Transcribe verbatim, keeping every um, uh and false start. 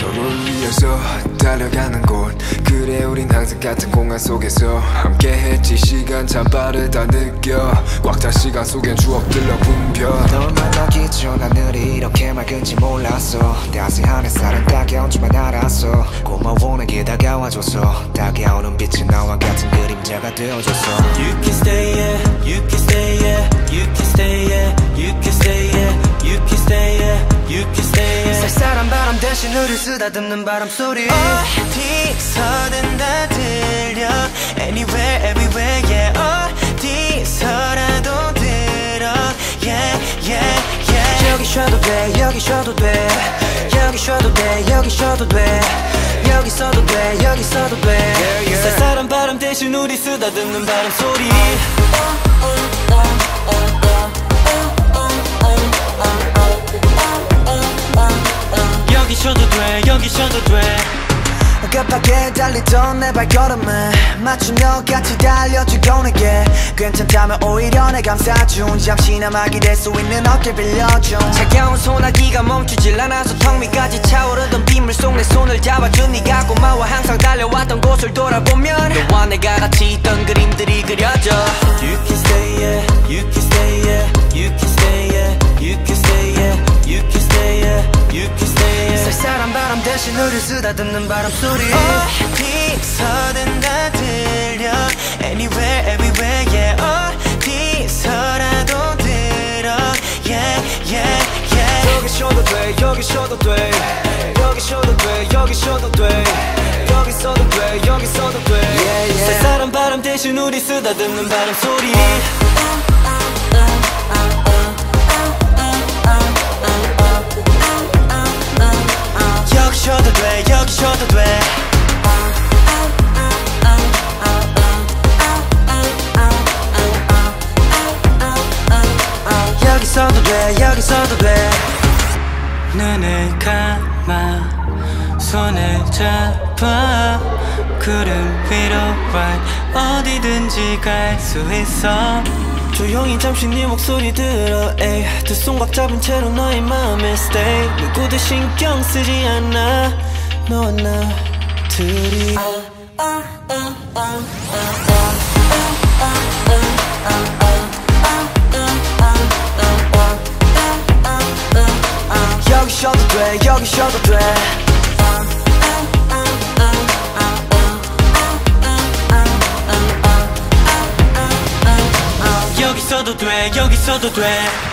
서로를 위해서 달려가는 곳 그래 우린 항상 같은 공간 속에서 함께했지 시간 참 빠르다 느껴 꽉 찬 시간 속엔 추억들로 붐벼 널 만나기 전 하늘이 이렇게 맑은지 몰랐어 따스한 햇살은 따가운 줄만 알았어 고마워 내게 다가와줘서 다가오는 빛이 나와 같은 그림자가 되어줘서 You can stay yeah, you can stay yeah, you can stay yeah, you can stay yeah, you can stay yeah, you can stay yeah. 쌀쌀한 바람 대신 우릴 쓰다듬는 바람 소리 어디서든 다 들려 Anywhere everywhere yeah 어디서라도 들어 yeah yeah yeah 여기 쉬어도 돼 여기 쉬어도 돼 여기 쉬어도 돼 여기 쉬어도 돼 여기 있어도 돼 여기 있어도 돼 yeah, yeah. 쌀쌀한 바람 대신 우리 쓰다듬는 바람 소리 여기 쉬어도 돼 여기 쉬어도 돼 급하게 달리던 내 발걸음에 맞추며 같이 달려주고 내게 괜찮다면 오히려 내 감싸준 잠시나마 기댈 수 있는 어깨 빌려준 차가운 소나기가 멈추질 않아서 턱 밑까지 차오르던 빗물 속 내 손을 잡아준 네가 고마워 항상 달려왔던 곳을 돌아보면 너와 내가 같이 있던 그림들이 그려져 You can stay yeah, you can stay yeah, you can stay yeah, you can stay yeah, you can stay yeah, you can stay yeah 쌀쌀한 바람 대신 우릴 쓰다듬는 바람 소리 어디서든 다 들려 Anywhere everywhere yeah 어디서라도 들어 yeah yeah yeah 여기 쉬어도 돼 여기 쉬어도 돼 여기 쉬어도 돼 여기 쉬어도 돼 여기 있어도 돼 여기 있어도 돼 yeah, yeah. 쌀쌀한 바람 대신 우리 쓰다듬는 바람 소리 여기 쉬어도 돼 여기 쉬어도 돼 여기 있어도 돼 여기 있어도 돼 눈을 감아 손을 잡아 구름 위로 와 어디든지 갈 수 있어 조용히 잠시 네 목소리 들어 에이 두 손 꽉 잡은 채로 너의 마음에 stay 누구도 신경 쓰지 않아 너와 나 둘이 여기 쉬어도 돼 여기 쉬어도 돼 여기 있어도 돼 여기 있어도 돼